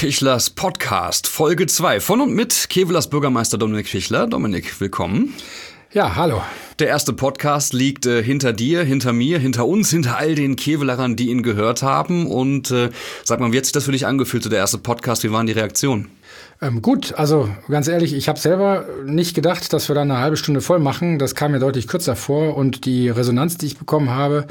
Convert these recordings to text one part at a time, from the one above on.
Pichlers Podcast, Folge 2 von und mit Kevelers Bürgermeister Dominik Pichler. Dominik, willkommen. Ja, hallo. Der erste Podcast liegt hinter dir, hinter mir, hinter uns, hinter all den Kevelerern, die ihn gehört haben. Und sag mal, wie hat sich das für dich angefühlt, so der erste Podcast? Wie waren die Reaktionen? Gut, also ganz ehrlich, ich habe selber nicht gedacht, dass wir da eine halbe Stunde voll machen. Das kam mir deutlich kürzer vor und die Resonanz, die ich bekommen habe,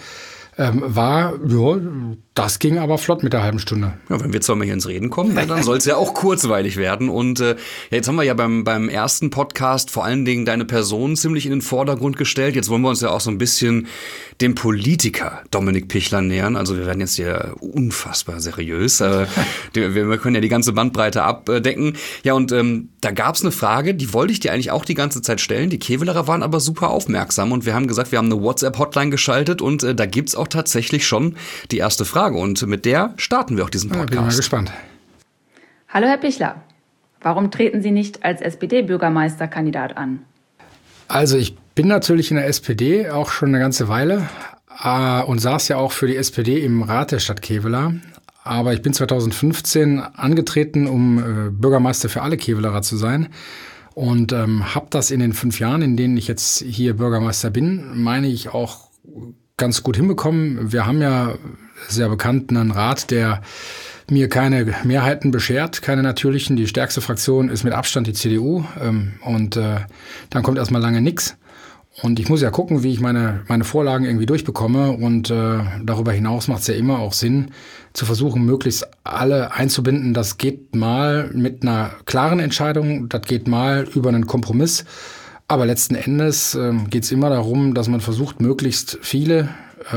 das ging aber flott mit der halben Stunde. Ja, wenn wir jetzt mal hier ins Reden kommen, dann soll es ja auch kurzweilig werden. Und jetzt haben wir ja beim ersten Podcast vor allen Dingen deine Person ziemlich in den Vordergrund gestellt. Jetzt wollen wir uns ja auch so ein bisschen dem Politiker Dominik Pichler nähern. Also wir werden jetzt hier unfassbar seriös. Wir können ja die ganze Bandbreite abdecken. Ja, und da gab es eine Frage, die wollte ich dir eigentlich auch die ganze Zeit stellen. Die Kevelerer waren aber super aufmerksam und wir haben gesagt, wir haben eine WhatsApp-Hotline geschaltet und da gibt's auch tatsächlich schon die erste Frage. Und mit der starten wir auch diesen Podcast. Bin mal gespannt. Hallo Herr Pichler, warum treten Sie nicht als SPD-Bürgermeisterkandidat an? Also ich bin natürlich in der SPD auch schon eine ganze Weile und saß ja auch für die SPD im Rat der Stadt Kevelaer. Aber ich bin 2015 angetreten, um Bürgermeister für alle Kevelerer zu sein. Und habe das in den 5 Jahren, in denen ich jetzt hier Bürgermeister bin, meine ich auch ganz gut hinbekommen. Wir haben ja sehr bekannt einen Rat, der mir keine Mehrheiten beschert, keine natürlichen. Die stärkste Fraktion ist mit Abstand die CDU und dann kommt erstmal lange nichts. Und ich muss ja gucken, wie ich meine Vorlagen irgendwie durchbekomme und darüber hinaus macht es ja immer auch Sinn, zu versuchen, möglichst alle einzubinden. Das geht mal mit einer klaren Entscheidung, das geht mal über einen Kompromiss. Aber letzten Endes geht es immer darum, dass man versucht, möglichst viele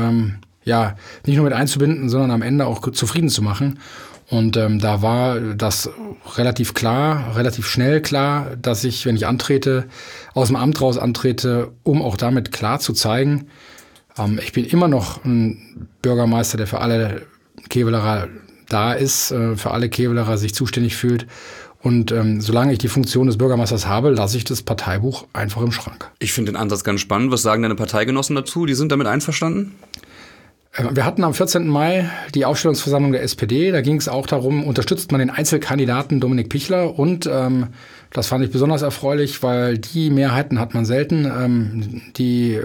nicht nur mit einzubinden, sondern am Ende auch zufrieden zu machen. Und da war das relativ schnell klar, dass ich, wenn ich antrete, aus dem Amt raus antrete, um auch damit klar zu zeigen, ich bin immer noch ein Bürgermeister, der für alle Kevelerer da ist, für alle Kevelerer sich zuständig fühlt. Und solange ich die Funktion des Bürgermeisters habe, lasse ich das Parteibuch einfach im Schrank. Ich finde den Ansatz ganz spannend. Was sagen deine Parteigenossen dazu? Die sind damit einverstanden? Wir hatten am 14. Mai die Aufstellungsversammlung der SPD. Da ging es auch darum, unterstützt man den Einzelkandidaten Dominik Pichler. Und das fand ich besonders erfreulich, weil die Mehrheiten hat man selten. Die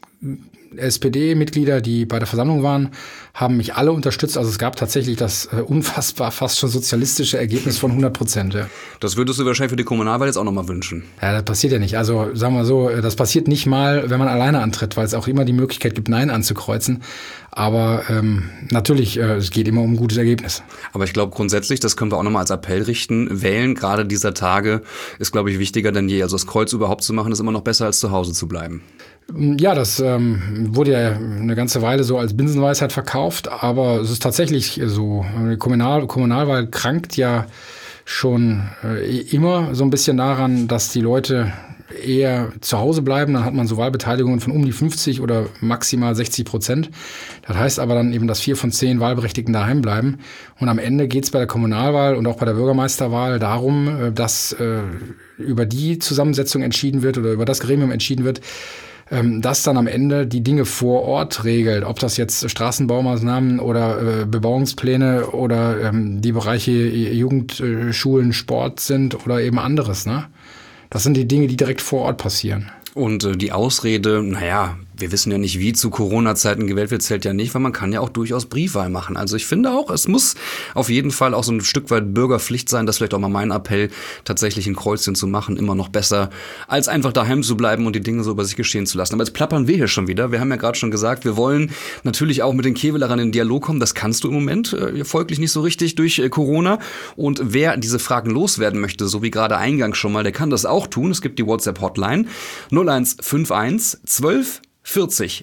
SPD-Mitglieder, die bei der Versammlung waren, haben mich alle unterstützt. Also es gab tatsächlich das unfassbar fast schon sozialistische Ergebnis von 100%. Ja. Das würdest du wahrscheinlich für die Kommunalwahl jetzt auch nochmal wünschen. Ja, das passiert ja nicht. Also sagen wir so, das passiert nicht mal, wenn man alleine antritt, weil es auch immer die Möglichkeit gibt, Nein anzukreuzen. Aber natürlich, es geht immer um ein gutes Ergebnis. Aber ich glaube grundsätzlich, das können wir auch nochmal als Appell richten, wählen gerade dieser Tage ist, glaube ich, wichtiger denn je. Also das Kreuz überhaupt zu machen, ist immer noch besser, als zu Hause zu bleiben. Ja, das wurde ja eine ganze Weile so als Binsenweisheit verkauft, aber es ist tatsächlich so. Die Kommunalwahl krankt ja schon immer so ein bisschen daran, dass die Leute eher zu Hause bleiben. Dann hat man so Wahlbeteiligungen von um die 50 oder maximal 60%. Das heißt aber dann eben, dass 4 von 10 Wahlberechtigten daheim bleiben. Und am Ende geht es bei der Kommunalwahl und auch bei der Bürgermeisterwahl darum, dass über die Zusammensetzung entschieden wird oder über das Gremium entschieden wird, das dann am Ende die Dinge vor Ort regelt, ob das jetzt Straßenbaumaßnahmen oder Bebauungspläne oder die Bereiche Jugend, Schulen, Sport sind oder eben anderes, ne? Das sind die Dinge, die direkt vor Ort passieren. Und die Ausrede, wir wissen ja nicht, wie zu Corona-Zeiten gewählt wird, zählt ja nicht, weil man kann ja auch durchaus Briefwahl machen. Also ich finde auch, es muss auf jeden Fall auch so ein Stück weit Bürgerpflicht sein, das ist vielleicht auch mal mein Appell, tatsächlich ein Kreuzchen zu machen, immer noch besser, als einfach daheim zu bleiben und die Dinge so über sich geschehen zu lassen. Aber jetzt plappern wir hier schon wieder. Wir haben ja gerade schon gesagt, wir wollen natürlich auch mit den Kevelerern in den Dialog kommen. Das kannst du im Moment folglich nicht so richtig durch Corona. Und wer diese Fragen loswerden möchte, so wie gerade eingangs schon mal, der kann das auch tun. Es gibt die WhatsApp-Hotline 0151 12 40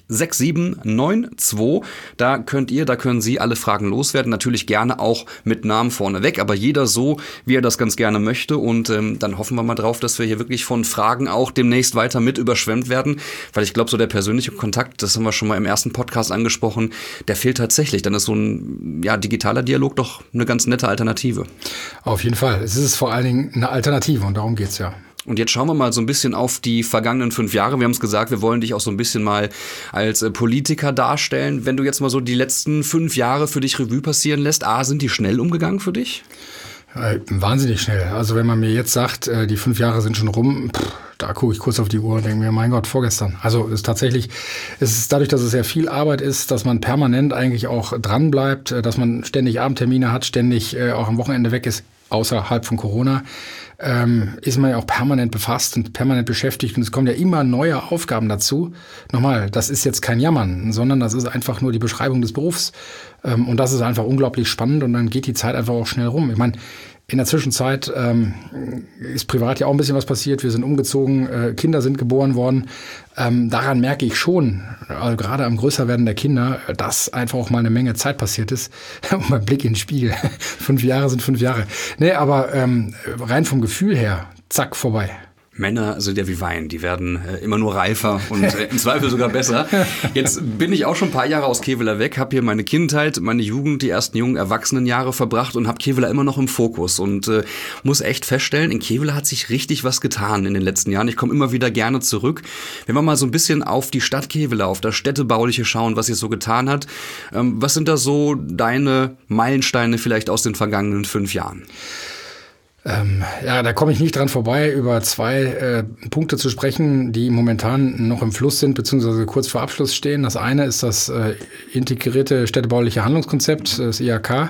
6792. Da können Sie alle Fragen loswerden. Natürlich gerne auch mit Namen vorneweg, aber jeder so, wie er das ganz gerne möchte. Und dann hoffen wir mal drauf, dass wir hier wirklich von Fragen auch demnächst weiter mit überschwemmt werden. Weil ich glaube, so der persönliche Kontakt, das haben wir schon mal im ersten Podcast angesprochen, der fehlt tatsächlich. Dann ist so ein digitaler Dialog doch eine ganz nette Alternative. Auf jeden Fall. Es ist vor allen Dingen eine Alternative und darum geht's ja. Und jetzt schauen wir mal so ein bisschen auf die vergangenen 5 Jahre. Wir haben es gesagt, wir wollen dich auch so ein bisschen mal als Politiker darstellen. Wenn du jetzt mal so die letzten 5 Jahre für dich Revue passieren lässt, sind die schnell umgegangen für dich? Wahnsinnig schnell. Also wenn man mir jetzt sagt, die 5 Jahre sind schon rum, da gucke ich kurz auf die Uhr und denke mir, mein Gott, vorgestern. Also es ist dadurch, dass es sehr viel Arbeit ist, dass man permanent eigentlich auch dran bleibt, dass man ständig Abendtermine hat, ständig auch am Wochenende weg ist, außerhalb von Corona, ist man ja auch permanent befasst und permanent beschäftigt und es kommen ja immer neue Aufgaben dazu. Nochmal, das ist jetzt kein Jammern, sondern das ist einfach nur die Beschreibung des Berufs und das ist einfach unglaublich spannend und dann geht die Zeit einfach auch schnell rum. Ich meine, in der Zwischenzeit ist privat ja auch ein bisschen was passiert. Wir sind umgezogen, Kinder sind geboren worden. Daran merke ich schon, also gerade am Größerwerden der Kinder, dass einfach auch mal eine Menge Zeit passiert ist. Und mein Blick in den Spiegel. 5 Jahre sind 5 Jahre. Nee, aber rein vom Gefühl her, zack, vorbei. Männer sind ja wie Wein, die werden immer nur reifer und im Zweifel sogar besser. Jetzt bin ich auch schon ein paar Jahre aus Kevela weg, habe hier meine Kindheit, meine Jugend, die ersten jungen Erwachsenenjahre verbracht und habe Kevela immer noch im Fokus und muss echt feststellen, in Kevela hat sich richtig was getan in den letzten Jahren. Ich komme immer wieder gerne zurück. Wenn wir mal so ein bisschen auf die Stadt Kevela, auf das Städtebauliche schauen, was sich so getan hat, was sind da so deine Meilensteine vielleicht aus den vergangenen 5 Jahren? Ja, da komme ich nicht dran vorbei, über 2 Punkte zu sprechen, die momentan noch im Fluss sind, beziehungsweise kurz vor Abschluss stehen. Das eine ist das integrierte städtebauliche Handlungskonzept, das IHK.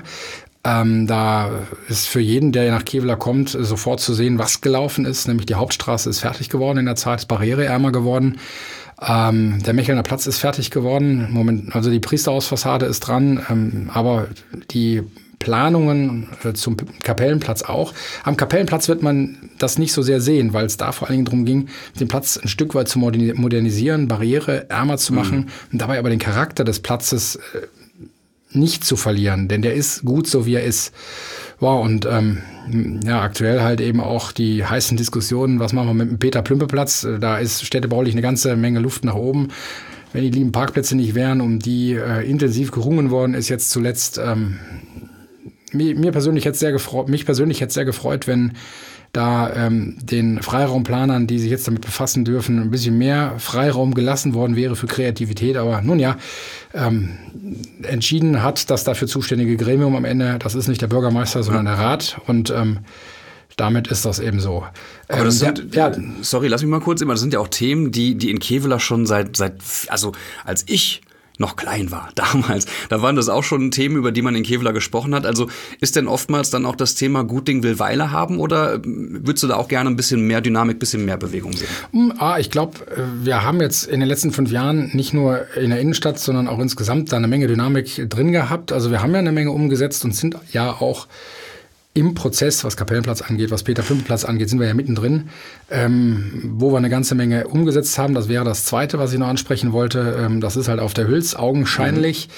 Da ist für jeden, der nach Kevela kommt, sofort zu sehen, was gelaufen ist. Nämlich die Hauptstraße ist fertig geworden in der Zeit, ist barriereärmer geworden. Der Mechelner Platz ist fertig geworden. Also die Priesterhausfassade ist dran, aber die Planungen zum Kapellenplatz auch. Am Kapellenplatz wird man das nicht so sehr sehen, weil es da vor allen Dingen darum ging, den Platz ein Stück weit zu modernisieren, barriereärmer zu machen und dabei aber den Charakter des Platzes nicht zu verlieren, denn der ist gut so, wie er ist. Wow, und ja, aktuell halt eben auch die heißen Diskussionen, was machen wir mit dem Peter-Plümpe-Platz? Da ist städtebaulich eine ganze Menge Luft nach oben. Wenn die lieben Parkplätze nicht wären, um die intensiv gerungen worden ist, jetzt zuletzt mich persönlich hätte es sehr gefreut, wenn da den Freiraumplanern, die sich jetzt damit befassen dürfen, ein bisschen mehr Freiraum gelassen worden wäre für Kreativität. Aber nun ja, entschieden hat das dafür zuständige Gremium am Ende. Das ist nicht der Bürgermeister, sondern der Rat. Und damit ist das eben so. Aber das sind, sorry, lass mich mal kurz, das sind ja auch Themen, die in Kevela schon also als ich noch klein war damals, da waren das auch schon Themen, über die man in Kevela gesprochen hat. Also ist denn oftmals dann auch das Thema Gutding will Weile haben oder würdest du da auch gerne ein bisschen mehr Dynamik, ein bisschen mehr Bewegung sehen? Ich glaube, wir haben jetzt in den letzten 5 Jahren nicht nur in der Innenstadt, sondern auch insgesamt da eine Menge Dynamik drin gehabt. Also wir haben ja eine Menge umgesetzt und sind ja auch im Prozess, was Kapellenplatz angeht, was Peter-Plümpe-Platz angeht, sind wir ja mittendrin, wo wir eine ganze Menge umgesetzt haben. Das wäre das Zweite, was ich noch ansprechen wollte. Das ist halt auf der Hüls, augenscheinlich.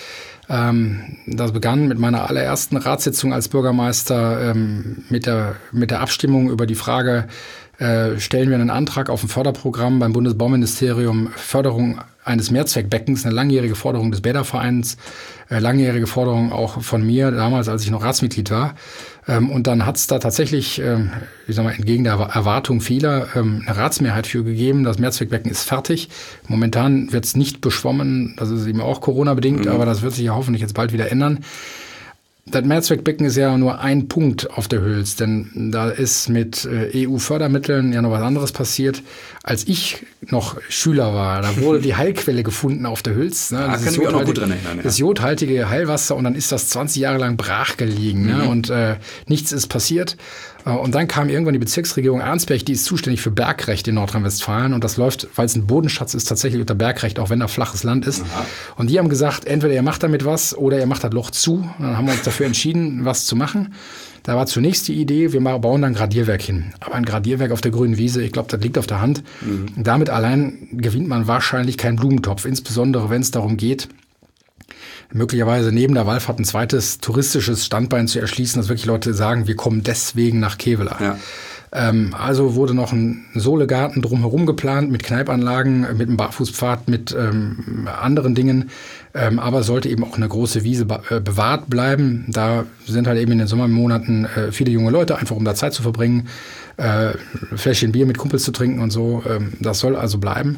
Das begann mit meiner allerersten Ratssitzung als Bürgermeister mit der Abstimmung über die Frage, stellen wir einen Antrag auf ein Förderprogramm beim Bundesbauministerium, Förderung eines Mehrzweckbeckens, eine langjährige Forderung des Bädervereins, langjährige Forderung auch von mir, damals, als ich noch Ratsmitglied war. Und dann hat es da tatsächlich, entgegen der Erwartung vieler, eine Ratsmehrheit für gegeben. Das Mehrzweckbecken ist fertig. Momentan wird es nicht beschwommen. Das ist eben auch Corona-bedingt, aber das wird sich ja hoffentlich jetzt bald wieder ändern. Das Mehrzweckbecken ist ja nur ein Punkt auf der Hüls, denn da ist mit EU-Fördermitteln ja noch was anderes passiert. Als ich noch Schüler war, da wurde die Heilquelle gefunden auf der Hüls. Ne? Das kann ich mich auch noch gut dran erinnern. Ja. Das jodhaltige Heilwasser und dann ist das 20 Jahre lang brach gelegen ne? Und nichts ist passiert. Und dann kam irgendwann die Bezirksregierung Arnsberg, die ist zuständig für Bergrecht in Nordrhein-Westfalen und das läuft, weil es ein Bodenschatz ist, tatsächlich unter Bergrecht, auch wenn da flaches Land ist. Aha. Und die haben gesagt, entweder ihr macht damit was oder ihr macht das Loch zu. Und dann haben wir uns dafür entschieden, was zu machen. Da war zunächst die Idee, wir bauen da ein Gradierwerk hin. Aber ein Gradierwerk auf der grünen Wiese, ich glaube, das liegt auf der Hand. Damit allein gewinnt man wahrscheinlich keinen Blumentopf, insbesondere wenn es darum geht, möglicherweise neben der Wallfahrt ein zweites touristisches Standbein zu erschließen, dass wirklich Leute sagen, wir kommen deswegen nach Kevela. Ja. Also wurde noch ein Sohlegarten drumherum geplant mit Kneipanlagen, mit einem Barfußpfad, mit anderen Dingen. Aber sollte eben auch eine große Wiese bewahrt bleiben. Da sind halt eben in den Sommermonaten viele junge Leute, einfach um da Zeit zu verbringen, Fläschchen Bier mit Kumpels zu trinken und so. Das soll also bleiben.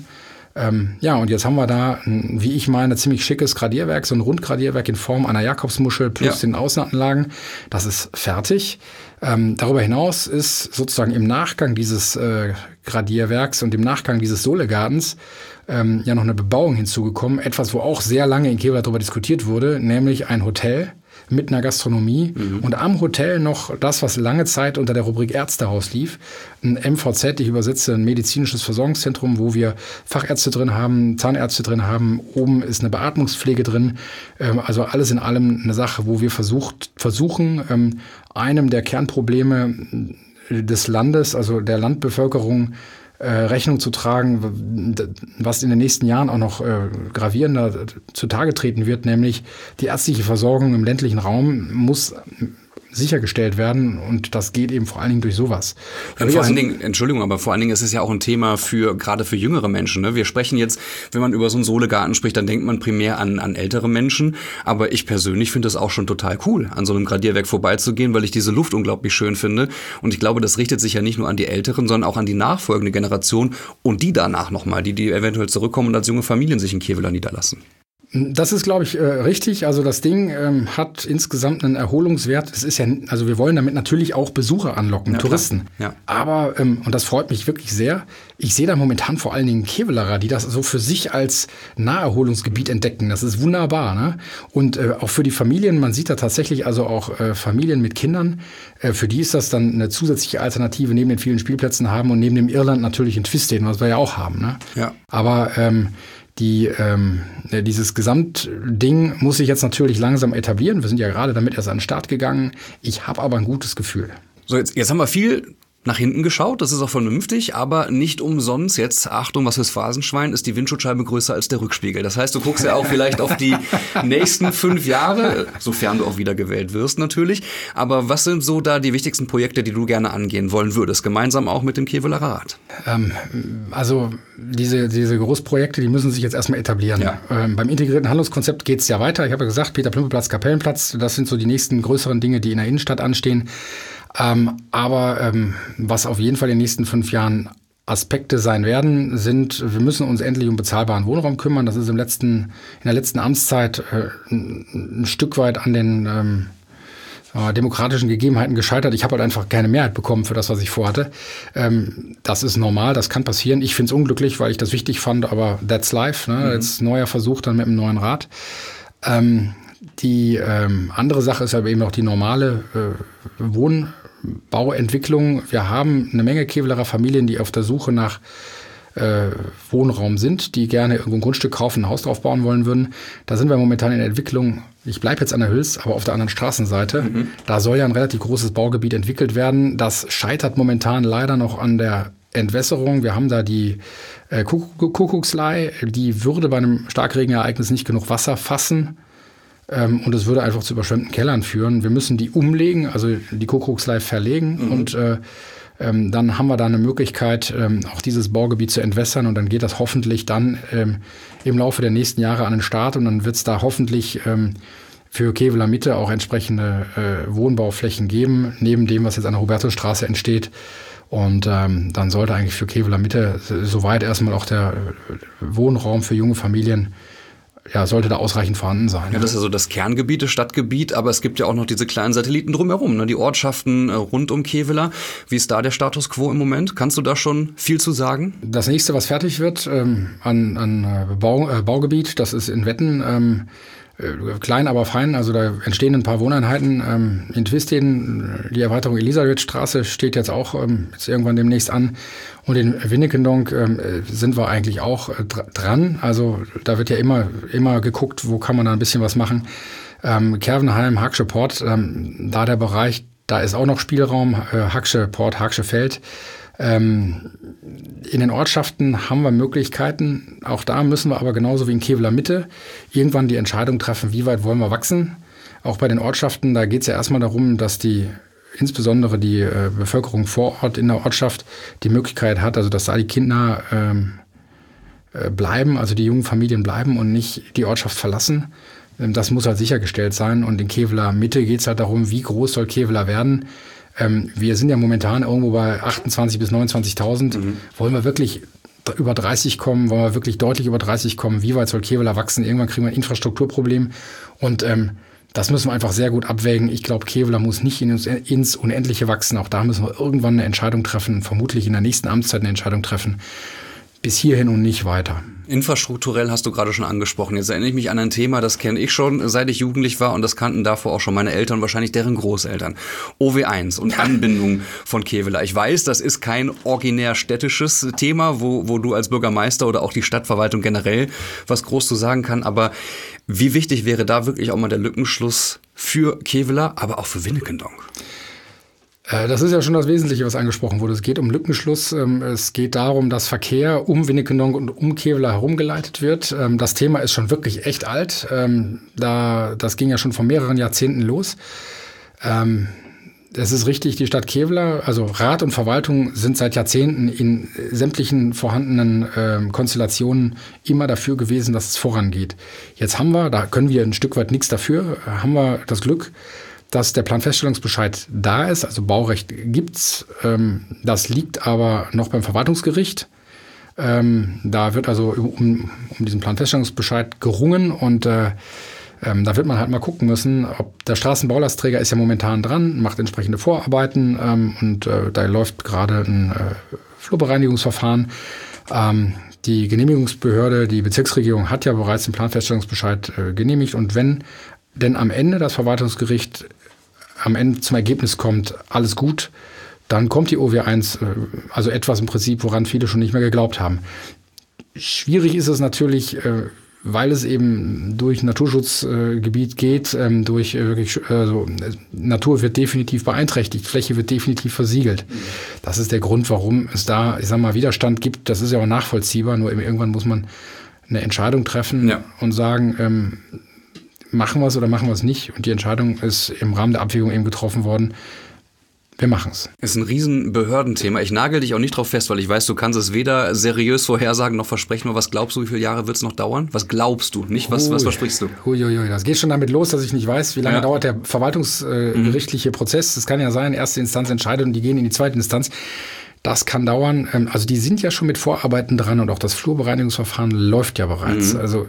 Ja, und jetzt haben wir da, wie ich meine, ziemlich schickes Gradierwerk, so ein Rundgradierwerk in Form einer Jakobsmuschel plus den Außenanlagen. Das ist fertig. Darüber hinaus ist sozusagen im Nachgang dieses Gradierwerks und im Nachgang dieses Solegartens ja noch eine Bebauung hinzugekommen. Etwas, wo auch sehr lange in Kevela darüber diskutiert wurde, nämlich ein Hotel mit einer Gastronomie und am Hotel noch das, was lange Zeit unter der Rubrik Ärztehaus lief, ein MVZ, ich übersetze, ein medizinisches Versorgungszentrum, wo wir Fachärzte drin haben, Zahnärzte drin haben, oben ist eine Beatmungspflege drin, also alles in allem eine Sache, wo wir versuchen, einem der Kernprobleme des Landes, also der Landbevölkerung, Rechnung zu tragen, was in den nächsten Jahren auch noch gravierender zutage treten wird, nämlich die ärztliche Versorgung im ländlichen Raum muss sichergestellt werden und das geht eben vor allen Dingen durch sowas. Vor allen Dingen, Entschuldigung, aber vor allen Dingen ist es ja auch ein Thema gerade für jüngere Menschen. Ne? Wir sprechen jetzt, wenn man über so einen Solegarten spricht, dann denkt man primär an ältere Menschen, aber ich persönlich finde es auch schon total cool, an so einem Gradierwerk vorbeizugehen, weil ich diese Luft unglaublich schön finde und ich glaube, das richtet sich ja nicht nur an die Älteren, sondern auch an die nachfolgende Generation und die danach nochmal, die eventuell zurückkommen und als junge Familien sich in Kevela niederlassen. Das ist, glaube ich, richtig. Also das Ding hat insgesamt einen Erholungswert. Es ist ja, also wir wollen damit natürlich auch Besucher anlocken, Touristen. Ja. Aber, und das freut mich wirklich sehr, ich sehe da momentan vor allen Dingen Kevelarer, die das so für sich als Naherholungsgebiet entdecken. Das ist wunderbar, ne? Und auch für die Familien, man sieht da tatsächlich also auch Familien mit Kindern, für die ist das dann eine zusätzliche Alternative neben den vielen Spielplätzen haben und neben dem Irland natürlich in Twisteden, was wir ja auch haben, ne? Ja. Aber dieses Gesamtding muss sich jetzt natürlich langsam etablieren. Wir sind ja gerade damit erst an den Start gegangen. Ich habe aber ein gutes Gefühl. So, jetzt haben wir viel nach hinten geschaut, das ist auch vernünftig, aber nicht umsonst, jetzt Achtung, was fürs Phrasenschwein, ist die Windschutzscheibe größer als der Rückspiegel. Das heißt, du guckst ja auch vielleicht auf die nächsten 5 Jahre, sofern du auch wieder gewählt wirst natürlich. Aber was sind so da die wichtigsten Projekte, die du gerne angehen wollen würdest, gemeinsam auch mit dem Kevelaer Rat? Also diese Großprojekte, die müssen sich jetzt erstmal etablieren. Ja. Beim integrierten Handlungskonzept geht es ja weiter. Ich habe ja gesagt, Peter-Plümpel-Platz, Kapellenplatz, das sind so die nächsten größeren Dinge, die in der Innenstadt anstehen. Aber was auf jeden Fall in den nächsten 5 Jahren Aspekte sein werden, sind, wir müssen uns endlich um bezahlbaren Wohnraum kümmern. Das ist in der letzten Amtszeit ein Stück weit an den demokratischen Gegebenheiten gescheitert. Ich habe halt einfach keine Mehrheit bekommen für das, was ich vorhatte. Das ist normal, das kann passieren. Ich finde es unglücklich, weil ich das wichtig fand, aber that's life. Ne? Jetzt neuer Versuch dann mit einem neuen Rat. Die andere Sache ist aber eben auch die normale Wohnbauentwicklung. Wir haben eine Menge Kevelaer Familien, die auf der Suche nach Wohnraum sind, die gerne irgendwo ein Grundstück kaufen, ein Haus drauf bauen wollen würden. Da sind wir momentan in der Entwicklung. Ich bleibe jetzt an der Hüls, aber auf der anderen Straßenseite. Da soll ja ein relativ großes Baugebiet entwickelt werden. Das scheitert momentan leider noch an der Entwässerung. Wir haben da die Kuckuckslei, die würde bei einem Starkregenereignis nicht genug Wasser fassen. Und es würde einfach zu überschwemmten Kellern führen. Wir müssen die umlegen, also die Kuckuckslei verlegen und dann haben wir da eine Möglichkeit, auch dieses Baugebiet zu entwässern und dann geht das hoffentlich dann im Laufe der nächsten Jahre an den Start und dann wird es da hoffentlich für Kevela Mitte auch entsprechende Wohnbauflächen geben, neben dem, was jetzt an der Hubertusstraße entsteht. Und dann sollte eigentlich für Kevela Mitte soweit erstmal auch der Wohnraum für junge Familien sollte da ausreichend vorhanden sein. Ja, das ist ja so das Kerngebiet, das Stadtgebiet, aber es gibt ja auch noch diese kleinen Satelliten drumherum, ne? Die Ortschaften rund um Kevela. Wie ist da der Status quo im Moment? Kannst du da schon viel zu sagen? Das nächste, was fertig wird an Baugebiet, das ist in Wetten, klein, aber fein. Also da entstehen ein paar Wohneinheiten. In Twisteden, die Erweiterung Elisabethstraße steht jetzt auch jetzt irgendwann demnächst an. Und in Winnekendonk sind wir eigentlich auch dran. Also da wird ja immer geguckt, wo kann man da ein bisschen was machen. Kervenheim, Hacksche Port, da der Bereich, da ist auch noch Spielraum. Hacksche Port, Hacksche Feld. In den Ortschaften haben wir Möglichkeiten. Auch da müssen wir aber genauso wie in Kevela Mitte irgendwann die Entscheidung treffen, wie weit wollen wir wachsen. Auch bei den Ortschaften, da geht es ja erstmal darum, dass insbesondere die Bevölkerung vor Ort in der Ortschaft die Möglichkeit hat, also dass da die Kinder bleiben, also die jungen Familien bleiben und nicht die Ortschaft verlassen. Das muss halt sichergestellt sein. Und in Kevela Mitte geht es halt darum, wie groß soll Kevela werden. Wir sind ja momentan irgendwo bei 28.000 bis 29.000. Wollen wir wirklich über 30 kommen, wollen wir wirklich deutlich über 30 kommen, wie weit soll Kevela wachsen? Irgendwann kriegen wir ein Infrastrukturproblem und das müssen wir einfach sehr gut abwägen. Ich glaube, Kevela muss nicht ins Unendliche wachsen. Auch da müssen wir irgendwann eine Entscheidung treffen, vermutlich in der nächsten Amtszeit eine Entscheidung treffen. Bis hierhin und nicht weiter. Infrastrukturell hast du gerade schon angesprochen. Jetzt erinnere ich mich an ein Thema, das kenne ich schon, seit ich jugendlich war und das kannten davor auch schon meine Eltern und wahrscheinlich deren Großeltern. OW1 und Anbindung von Kevela. Ich weiß, das ist kein originär städtisches Thema, wo du als Bürgermeister oder auch die Stadtverwaltung generell was groß zu sagen kann, aber wie wichtig wäre da wirklich auch mal der Lückenschluss für Kevela, aber auch für Winnekendonk? Das ist ja schon das Wesentliche, was angesprochen wurde. Es geht um Lückenschluss. Es geht darum, dass Verkehr um Winnekendonk und um Kevela herumgeleitet wird. Das Thema ist schon wirklich echt alt. Das ging ja schon vor mehreren Jahrzehnten los. Es ist richtig, die Stadt Kevela, also Rat und Verwaltung sind seit Jahrzehnten in sämtlichen vorhandenen Konstellationen immer dafür gewesen, dass es vorangeht. Jetzt haben wir, da können wir ein Stück weit nichts dafür, haben wir das Glück, dass der Planfeststellungsbescheid da ist, also Baurecht gibt's. Das liegt aber noch beim Verwaltungsgericht. Da wird also um diesen Planfeststellungsbescheid gerungen und da wird man halt mal gucken müssen, ob der Straßenbaulastträger ist ja momentan dran, macht entsprechende Vorarbeiten und da läuft gerade ein Flurbereinigungsverfahren. Die Genehmigungsbehörde, die Bezirksregierung hat ja bereits den Planfeststellungsbescheid genehmigt und wenn denn am Ende das Verwaltungsgericht am Ende zum Ergebnis kommt, alles gut, dann kommt die OW1, also etwas im Prinzip, woran viele schon nicht mehr geglaubt haben. Schwierig ist es natürlich, weil es eben durch Naturschutzgebiet geht, durch Natur wird definitiv beeinträchtigt, Fläche wird definitiv versiegelt. Das ist der Grund, warum es da, ich sag mal, Widerstand gibt. Das ist ja auch nachvollziehbar, nur irgendwann muss man eine Entscheidung treffen und sagen, machen wir es oder machen wir es nicht? Und die Entscheidung ist im Rahmen der Abwägung eben getroffen worden. Wir machen es. Ist ein riesen Behördenthema. Ich nagel dich auch nicht drauf fest, weil ich weiß, du kannst es weder seriös vorhersagen noch versprechen. Aber was glaubst du, wie viele Jahre wird es noch dauern? Was glaubst du? Nicht, was versprichst du? Das geht schon damit los, dass ich nicht weiß, wie lange dauert der verwaltungsgerichtliche Prozess. Das kann ja sein, erste Instanz entscheidet und die gehen in die zweite Instanz. Das kann dauern. Also die sind ja schon mit Vorarbeiten dran und auch das Flurbereinigungsverfahren läuft ja bereits. Also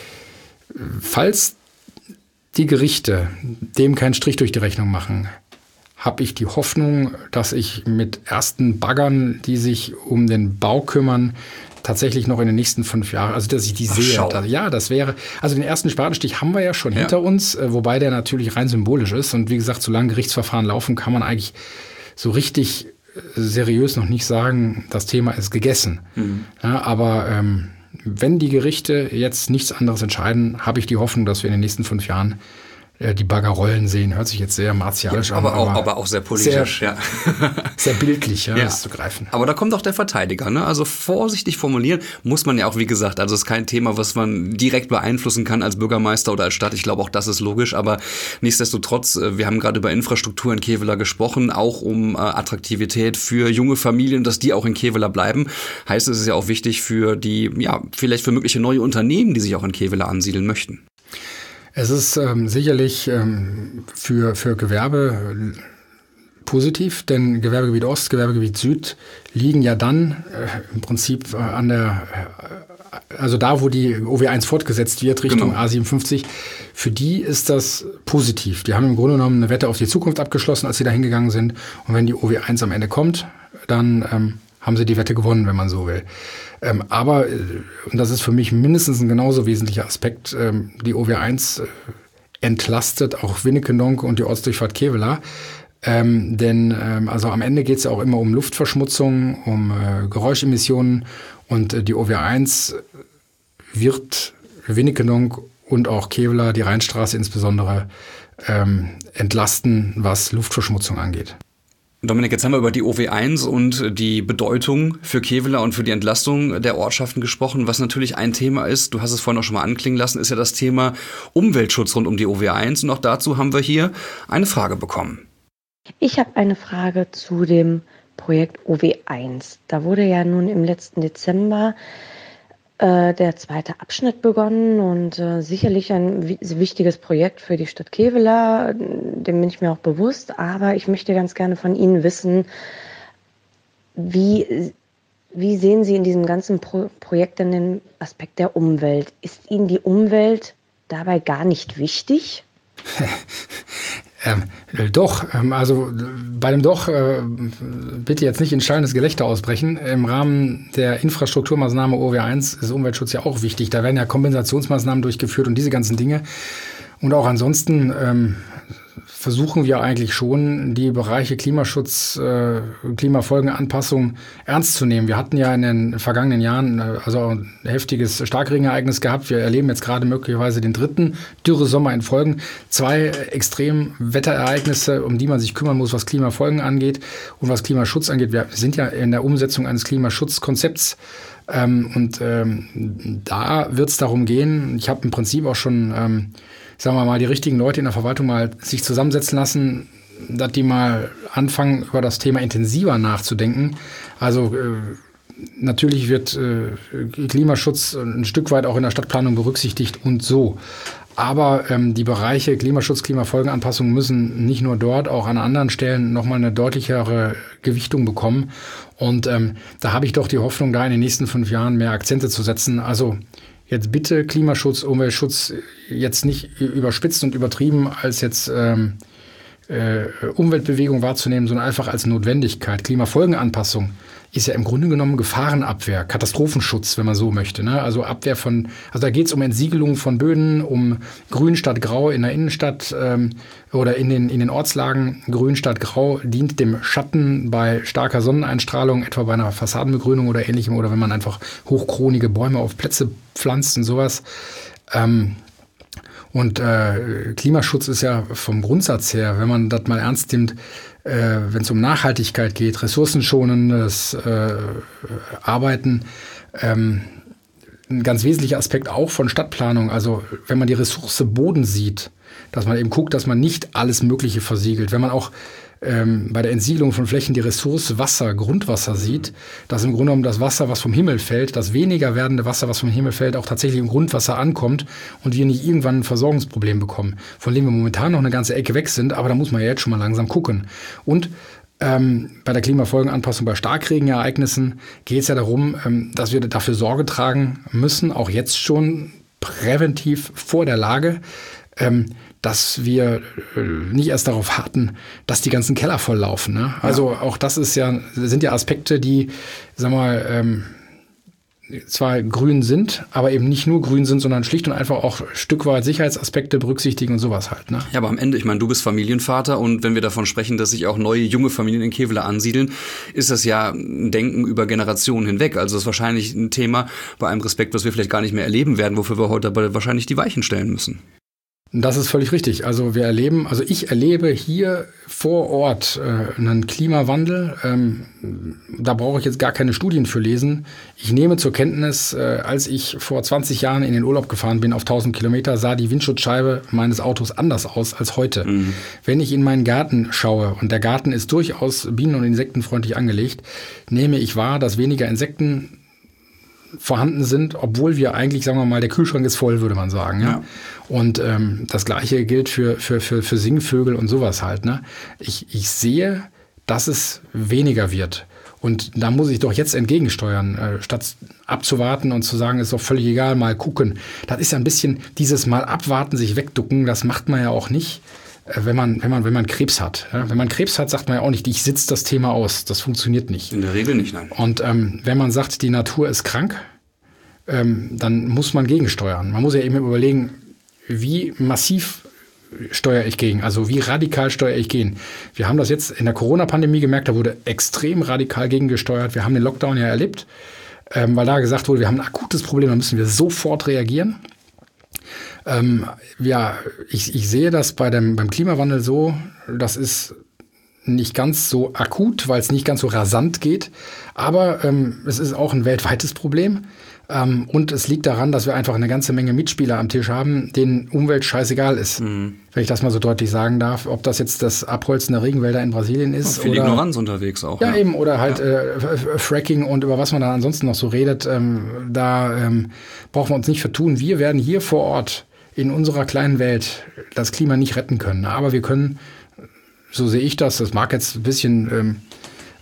falls die Gerichte dem keinen Strich durch die Rechnung machen, habe ich die Hoffnung, dass ich mit ersten Baggern, die sich um den Bau kümmern, tatsächlich noch in den nächsten 5 Jahren, also dass ich die sehe. Ja, das wäre, also den ersten Spatenstich haben wir ja schon hinter uns, wobei der natürlich rein symbolisch ist. Und wie gesagt, solange Gerichtsverfahren laufen, kann man eigentlich so richtig seriös noch nicht sagen, das Thema ist gegessen. Ja, aber wenn die Gerichte jetzt nichts anderes entscheiden, habe ich die Hoffnung, dass wir in den nächsten 5 Jahren die Bagger rollen sehen. Hört sich jetzt sehr martialisch an. Aber auch sehr politisch. Sehr bildlich, das zu greifen. Aber da kommt auch der Verteidiger. Ne? Also vorsichtig formulieren muss man ja auch, wie gesagt, also es ist kein Thema, was man direkt beeinflussen kann als Bürgermeister oder als Stadt. Ich glaube, auch das ist logisch. Aber nichtsdestotrotz, wir haben gerade über Infrastruktur in Kevela gesprochen, auch um Attraktivität für junge Familien, dass die auch in Kevela bleiben. Heißt, es ist ja auch wichtig für die, vielleicht für mögliche neue Unternehmen, die sich auch in Kevela ansiedeln möchten. Es ist sicherlich für Gewerbe positiv, denn Gewerbegebiet Ost, Gewerbegebiet Süd liegen ja dann im Prinzip also da, wo die OW1 fortgesetzt wird, Richtung A57. Für die ist das positiv. Die haben im Grunde genommen eine Wette auf die Zukunft abgeschlossen, als sie da hingegangen sind. Und wenn die OW1 am Ende kommt, dann haben sie die Wette gewonnen, wenn man so will. Aber, und das ist für mich mindestens ein genauso wesentlicher Aspekt, die OW1 entlastet auch Winnekendonk und die Ortsdurchfahrt Kevela. Denn also am Ende geht es ja auch immer um Luftverschmutzung, um Geräuschemissionen und die OW1 wird Winnekendonk und auch Kevela, die Rheinstraße insbesondere, entlasten, was Luftverschmutzung angeht. Dominik, jetzt haben wir über die OW1 und die Bedeutung für Kevela und für die Entlastung der Ortschaften gesprochen. Was natürlich ein Thema ist, du hast es vorhin auch schon mal anklingen lassen, ist ja das Thema Umweltschutz rund um die OW1. Und auch dazu haben wir hier eine Frage bekommen. Ich habe eine Frage zu dem Projekt OW1. Da wurde ja nun im letzten Dezember der zweite Abschnitt begonnen und sicherlich ein wichtiges Projekt für die Stadt Kevela, dem bin ich mir auch bewusst, aber ich möchte ganz gerne von Ihnen wissen, wie Wie sehen Sie in diesem ganzen Projekt denn den Aspekt der Umwelt? Ist Ihnen die Umwelt dabei gar nicht wichtig? Also bei dem bitte jetzt nicht in schallendes Gelächter ausbrechen. Im Rahmen der Infrastrukturmaßnahme OW1 ist Umweltschutz ja auch wichtig. Da werden ja Kompensationsmaßnahmen durchgeführt und diese ganzen Dinge. Und auch ansonsten versuchen wir eigentlich schon, die Bereiche Klimaschutz, Klimafolgenanpassung ernst zu nehmen. Wir hatten ja in den vergangenen Jahren ein heftiges Starkregenereignis gehabt. Wir erleben jetzt gerade möglicherweise den 3. Dürresommer in Folgen. 2 Extremwetterereignisse, um die man sich kümmern muss, was Klimafolgen angeht und was Klimaschutz angeht. Wir sind ja in der Umsetzung eines Klimaschutzkonzepts. Da wird es darum gehen, ich habe im Prinzip auch schon sagen wir mal, die richtigen Leute in der Verwaltung mal sich zusammensetzen lassen, dass die mal anfangen, über das Thema intensiver nachzudenken. Also natürlich wird Klimaschutz ein Stück weit auch in der Stadtplanung berücksichtigt und so. Aber die Bereiche Klimaschutz, Klimafolgenanpassung müssen nicht nur dort, auch an anderen Stellen nochmal eine deutlichere Gewichtung bekommen. Und da habe ich doch die Hoffnung, da in den nächsten 5 Jahren mehr Akzente zu setzen. Also jetzt bitte Klimaschutz, Umweltschutz jetzt nicht überspitzt und übertrieben als jetzt Umweltbewegung wahrzunehmen, sondern einfach als Notwendigkeit. Klimafolgenanpassung ist ja im Grunde genommen Gefahrenabwehr, Katastrophenschutz, wenn man so möchte. Ne? Also Abwehr von, also da geht es um Entsiegelung von Böden, um Grün statt Grau in der Innenstadt oder in den Ortslagen. Grün statt Grau dient dem Schatten bei starker Sonneneinstrahlung, etwa bei einer Fassadenbegrünung oder ähnlichem, oder wenn man einfach hochkronige Bäume auf Plätze pflanzt und sowas. Klimaschutz ist ja vom Grundsatz her, wenn man das mal ernst nimmt, wenn es um Nachhaltigkeit geht, ressourcenschonendes Arbeiten, ein ganz wesentlicher Aspekt auch von Stadtplanung. Also wenn man die Ressource Boden sieht, dass man eben guckt, dass man nicht alles Mögliche versiegelt. Wenn man auch bei der Entsiegelung von Flächen die Ressource Wasser, Grundwasser sieht, dass im Grunde genommen das Wasser, was vom Himmel fällt, das weniger werdende Wasser, was vom Himmel fällt, auch tatsächlich im Grundwasser ankommt und wir nicht irgendwann ein Versorgungsproblem bekommen, von dem wir momentan noch eine ganze Ecke weg sind, aber da muss man ja jetzt schon mal langsam gucken. Und bei der Klimafolgenanpassung bei Starkregenereignissen geht es ja darum, dass wir dafür Sorge tragen müssen, auch jetzt schon präventiv vor der Lage, dass wir nicht erst darauf harten, dass die ganzen Keller volllaufen. Ne? Also auch das sind ja Aspekte, die, zwar grün sind, aber eben nicht nur grün sind, sondern schlicht und einfach auch ein Stück weit Sicherheitsaspekte berücksichtigen und sowas halt. Ne? Ja, aber am Ende, ich meine, du bist Familienvater und wenn wir davon sprechen, dass sich auch neue, junge Familien in Kevela ansiedeln, ist das ja ein Denken über Generationen hinweg. Also das ist wahrscheinlich ein Thema bei einem Respekt, was wir vielleicht gar nicht mehr erleben werden, wofür wir heute aber wahrscheinlich die Weichen stellen müssen. Das ist völlig richtig. Also ich erlebe hier vor Ort einen Klimawandel. Da brauche ich jetzt gar keine Studien für lesen. Ich nehme zur Kenntnis, als ich vor 20 Jahren in den Urlaub gefahren bin auf 1000 Kilometer, sah die Windschutzscheibe meines Autos anders aus als heute. Mhm. Wenn ich in meinen Garten schaue, und der Garten ist durchaus bienen- und insektenfreundlich angelegt, nehme ich wahr, dass weniger Insekten vorhanden sind, obwohl wir eigentlich, sagen wir mal, der Kühlschrank ist voll, würde man sagen. Ja? Und das Gleiche gilt für Singvögel und sowas halt. Ne? Ich sehe, dass es weniger wird. Und da muss ich doch jetzt entgegensteuern, statt abzuwarten und zu sagen, ist doch völlig egal, mal gucken. Das ist ja ein bisschen dieses Mal abwarten, sich wegducken, das macht man ja auch nicht, wenn man Krebs hat. Ja? Wenn man Krebs hat, sagt man ja auch nicht, ich sitze das Thema aus. Das funktioniert nicht. In der Regel nicht, nein. Und wenn man sagt, die Natur ist krank, dann muss man gegensteuern. Man muss ja eben überlegen, wie massiv steuere ich gegen, also wie radikal steuere ich gegen. Wir haben das jetzt in der Corona-Pandemie gemerkt, da wurde extrem radikal gegengesteuert. Wir haben den Lockdown ja erlebt, weil da gesagt wurde, wir haben ein akutes Problem, da müssen wir sofort reagieren. Ich sehe das beim Klimawandel so, das ist nicht ganz so akut, weil es nicht ganz so rasant geht, aber es ist auch ein weltweites Problem. Und es liegt daran, dass wir einfach eine ganze Menge Mitspieler am Tisch haben, denen Umwelt scheißegal ist. Mhm. Wenn ich das mal so deutlich sagen darf. Ob das jetzt das Abholzen der Regenwälder in Brasilien ist. Viel Ignoranz unterwegs auch. Ja, eben. Oder halt Fracking und über was man da ansonsten noch so redet. Brauchen wir uns nicht vertun. Wir werden hier vor Ort in unserer kleinen Welt das Klima nicht retten können. Aber wir können, so sehe ich das mag jetzt ein bisschen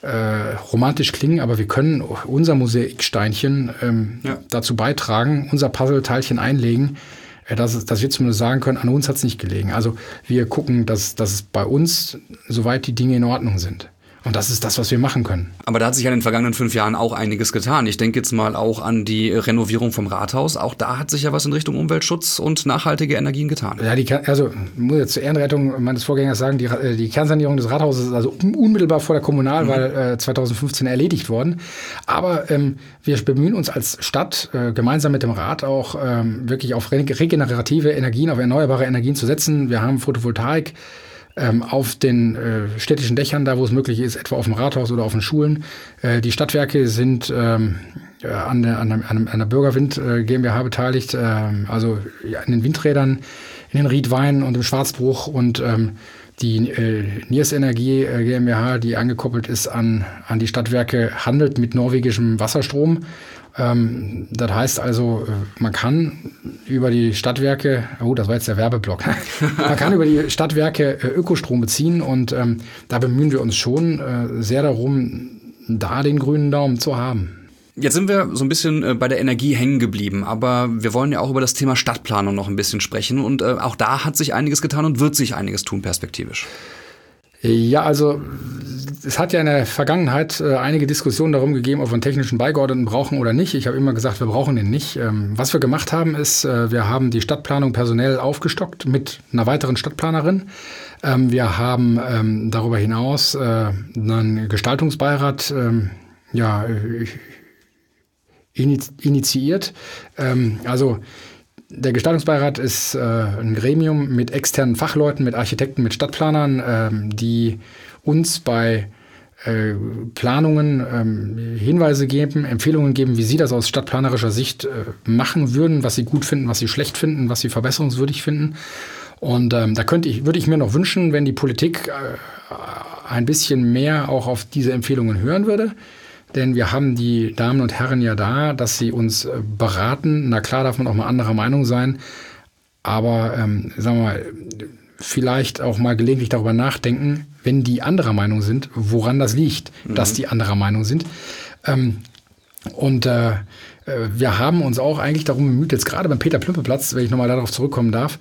romantisch klingen, aber wir können unser Mosaiksteinchen dazu beitragen, unser Puzzleteilchen einlegen, dass wir zumindest sagen können, an uns hat es nicht gelegen. Also wir gucken, dass es bei uns, soweit die Dinge in Ordnung sind. Und das ist das, was wir machen können. Aber da hat sich ja in den vergangenen 5 Jahren auch einiges getan. Ich denke jetzt mal auch an die Renovierung vom Rathaus. Auch da hat sich ja was in Richtung Umweltschutz und nachhaltige Energien getan. Ja, muss jetzt zur Ehrenrettung meines Vorgängers sagen, die Kernsanierung des Rathauses ist also unmittelbar vor der Kommunalwahl 2015 erledigt worden. Aber wir bemühen uns als Stadt, gemeinsam mit dem Rat auch wirklich auf regenerative Energien, auf erneuerbare Energien zu setzen. Wir haben Photovoltaik auf den städtischen Dächern, da wo es möglich ist, etwa auf dem Rathaus oder auf den Schulen. Die Stadtwerke sind an der Bürgerwind GmbH beteiligt, also an den Windrädern, in den Riedwein und im Schwarzbruch, und die Niers Energie GmbH, die angekoppelt ist an die Stadtwerke, handelt mit norwegischem Wasserstrom. Das heißt also, man kann über die Stadtwerke, das war jetzt der Werbeblock, man kann über die Stadtwerke Ökostrom beziehen, und da bemühen wir uns schon sehr darum, da den grünen Daumen zu haben. Jetzt sind wir so ein bisschen bei der Energie hängen geblieben, aber wir wollen ja auch über das Thema Stadtplanung noch ein bisschen sprechen, und auch da hat sich einiges getan und wird sich einiges tun perspektivisch. Ja, also es hat ja in der Vergangenheit einige Diskussionen darum gegeben, ob wir einen technischen Beigeordneten brauchen oder nicht. Ich habe immer gesagt, wir brauchen den nicht. Was wir gemacht haben, ist, wir haben die Stadtplanung personell aufgestockt mit einer weiteren Stadtplanerin. Wir haben darüber hinaus einen Gestaltungsbeirat initiiert. Der Gestaltungsbeirat ist ein Gremium mit externen Fachleuten, mit Architekten, mit Stadtplanern, die uns bei Planungen Hinweise geben, Empfehlungen geben, wie sie das aus stadtplanerischer Sicht machen würden, was sie gut finden, was sie schlecht finden, was sie verbesserungswürdig finden. Und da würde ich mir noch wünschen, wenn die Politik ein bisschen mehr auch auf diese Empfehlungen hören würde. Denn wir haben die Damen und Herren ja da, dass sie uns beraten. Na klar, darf man auch mal anderer Meinung sein. Aber sagen wir mal, vielleicht auch mal gelegentlich darüber nachdenken, wenn die anderer Meinung sind, woran das liegt, dass die anderer Meinung sind. Wir haben uns auch eigentlich darum bemüht, jetzt gerade beim Peter-Plümpe-Platz, wenn ich nochmal darauf zurückkommen darf,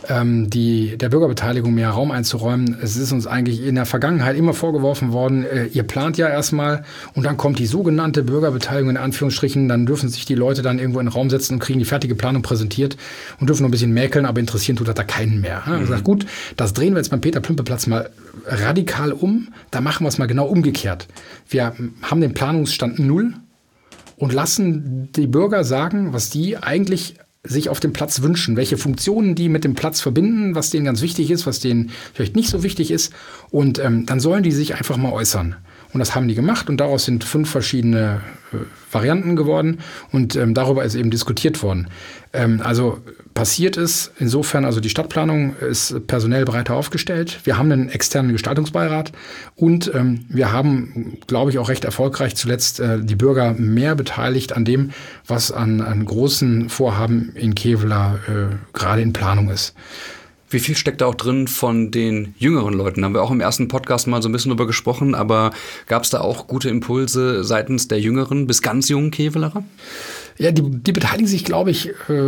der Bürgerbeteiligung mehr Raum einzuräumen. Es ist uns eigentlich in der Vergangenheit immer vorgeworfen worden, ihr plant ja erstmal und dann kommt die sogenannte Bürgerbeteiligung in Anführungsstrichen, dann dürfen sich die Leute dann irgendwo in den Raum setzen und kriegen die fertige Planung präsentiert und dürfen noch ein bisschen mäkeln, aber interessieren tut das da keinen mehr. Ich sage, gut, das drehen wir jetzt beim Peter-Plümpe-Platz mal radikal um, da machen wir es mal genau umgekehrt. Wir haben den Planungsstand 0 und lassen die Bürger sagen, was die eigentlich sich auf dem Platz wünschen, welche Funktionen die mit dem Platz verbinden, was denen ganz wichtig ist, was denen vielleicht nicht so wichtig ist. Und dann sollen die sich einfach mal äußern. Und das haben die gemacht, und daraus sind 5 verschiedene Varianten geworden, und darüber ist eben diskutiert worden. Also passiert ist insofern, also die Stadtplanung ist personell breiter aufgestellt. Wir haben einen externen Gestaltungsbeirat, und wir haben, glaube ich, auch recht erfolgreich zuletzt die Bürger mehr beteiligt an dem, was an großen Vorhaben in Kevela gerade in Planung ist. Wie viel steckt da auch drin von den jüngeren Leuten? Da haben wir auch im ersten Podcast mal so ein bisschen drüber gesprochen, aber gab es da auch gute Impulse seitens der jüngeren bis ganz jungen Kevelerer? Ja, die beteiligen sich, glaube ich,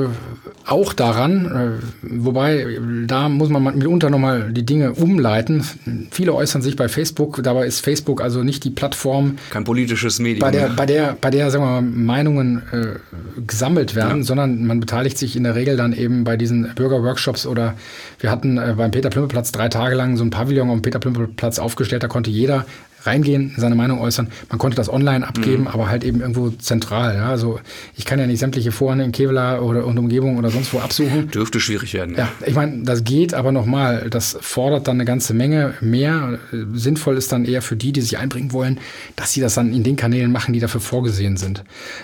auch daran, wobei da muss man mitunter nochmal die Dinge umleiten. Viele äußern sich bei Facebook, dabei ist Facebook also nicht die Plattform, kein politisches Medium, bei der sagen wir mal, Meinungen gesammelt werden, sondern man beteiligt sich in der Regel dann eben bei diesen Bürgerworkshops, oder wir hatten beim Peter-Plümpe-Platz 3 Tage lang so ein Pavillon am Peter-Plümpe-Platz aufgestellt, da konnte jeder reingehen, seine Meinung äußern. Man konnte das online abgeben, aber halt eben irgendwo zentral. Ja? Also ich kann ja nicht sämtliche Foren in Kevela und Umgebung oder sonst wo absuchen. Dürfte schwierig werden. Ja, ich meine, das geht, aber nochmal, das fordert dann eine ganze Menge mehr. Sinnvoll ist dann eher für die sich einbringen wollen, dass sie das dann in den Kanälen machen, die dafür vorgesehen sind.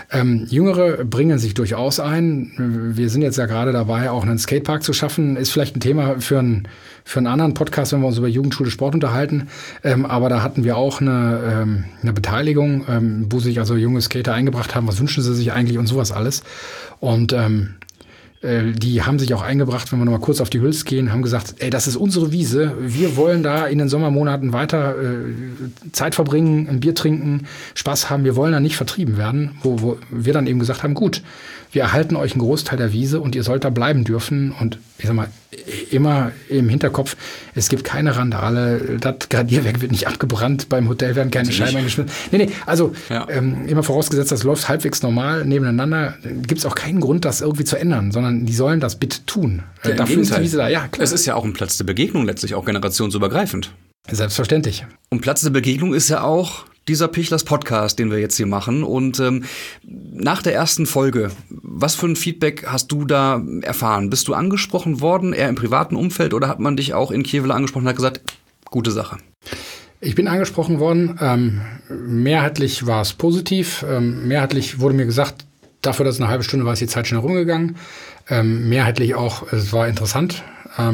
Jüngere bringen sich durchaus ein. Wir sind jetzt ja gerade dabei, auch einen Skatepark zu schaffen. Ist vielleicht ein Thema für einen anderen Podcast, wenn wir uns über Jugendschule Sport unterhalten. Aber da hatten wir auch eine Beteiligung, wo sich also junge Skater eingebracht haben. Was wünschen sie sich eigentlich und sowas alles. Und Die haben sich auch eingebracht, wenn wir noch mal kurz auf die Hüls gehen, haben gesagt, ey, das ist unsere Wiese, wir wollen da in den Sommermonaten weiter Zeit verbringen, ein Bier trinken, Spaß haben, wir wollen da nicht vertrieben werden, wo wir dann eben gesagt haben, gut, wir erhalten euch einen Großteil der Wiese und ihr sollt da bleiben dürfen und ich sag mal, immer im Hinterkopf, es gibt keine Randale, das Gradierwerk wird nicht abgebrannt, beim Hotel werden keine Scheiben eingeschmissen. Nee, also immer vorausgesetzt, das läuft halbwegs normal nebeneinander, gibt es auch keinen Grund, das irgendwie zu ändern, sondern die sollen das bitte tun. Ja, dafür ist die Wiese da, ja klar. Es ist ja auch ein Platz der Begegnung letztlich, auch generationsübergreifend. Selbstverständlich. Und Platz der Begegnung ist ja auch dieser Pichlers Podcast, den wir jetzt hier machen. Und nach der ersten Folge, was für ein Feedback hast du da erfahren? Bist du angesprochen worden, eher im privaten Umfeld, oder hat man dich auch in Kevela angesprochen und hat gesagt, gute Sache? Ich bin angesprochen worden. Mehrheitlich war es positiv. Mehrheitlich wurde mir gesagt, dafür, dass es eine halbe Stunde war, ist die Zeit schnell rumgegangen. Mehrheitlich auch, es war interessant.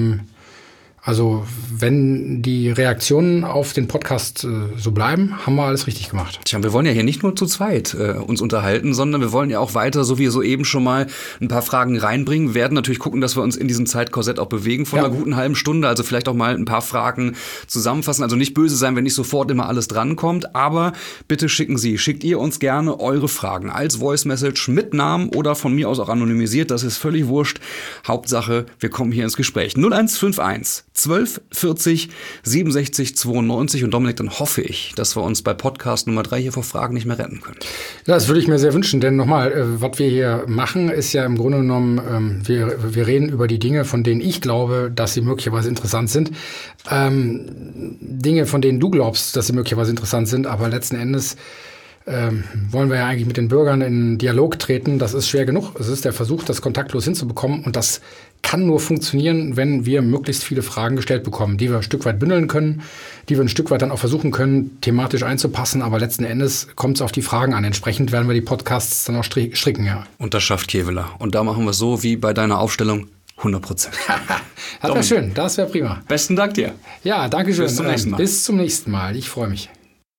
Also wenn die Reaktionen auf den Podcast so bleiben, haben wir alles richtig gemacht. Tja, wir wollen ja hier nicht nur zu zweit uns unterhalten, sondern wir wollen ja auch weiter, so wie soeben schon mal, ein paar Fragen reinbringen. Wir werden natürlich gucken, dass wir uns in diesem Zeitkorsett auch bewegen von einer guten halben Stunde. Also vielleicht auch mal ein paar Fragen zusammenfassen. Also nicht böse sein, wenn nicht sofort immer alles drankommt. Aber bitte schickt ihr uns gerne eure Fragen als Voice Message mit Namen oder von mir aus auch anonymisiert. Das ist völlig wurscht. Hauptsache, wir kommen hier ins Gespräch. 0151 12 40 67 92 und Dominik, dann hoffe ich, dass wir uns bei Podcast Nummer 3 hier vor Fragen nicht mehr retten können. Ja, das würde ich mir sehr wünschen, denn nochmal, was wir hier machen, ist ja im Grunde genommen, wir reden über die Dinge, von denen ich glaube, dass sie möglicherweise interessant sind. Dinge, von denen du glaubst, dass sie möglicherweise interessant sind, aber letzten Endes wollen wir ja eigentlich mit den Bürgern in Dialog treten. Das ist schwer genug. Es ist der Versuch, das kontaktlos hinzubekommen. Und das kann nur funktionieren, wenn wir möglichst viele Fragen gestellt bekommen, die wir ein Stück weit bündeln können, die wir ein Stück weit dann auch versuchen können, thematisch einzupassen. Aber letzten Endes kommt es auf die Fragen an. Entsprechend werden wir die Podcasts dann auch stricken, ja. Und das schafft Kevela. Und da machen wir es so wie bei deiner Aufstellung. 100%. Das wäre schön. Das wäre prima. Besten Dank dir. Ja, danke schön. Bis zum nächsten Mal. Bis zum nächsten Mal. Ich freue mich.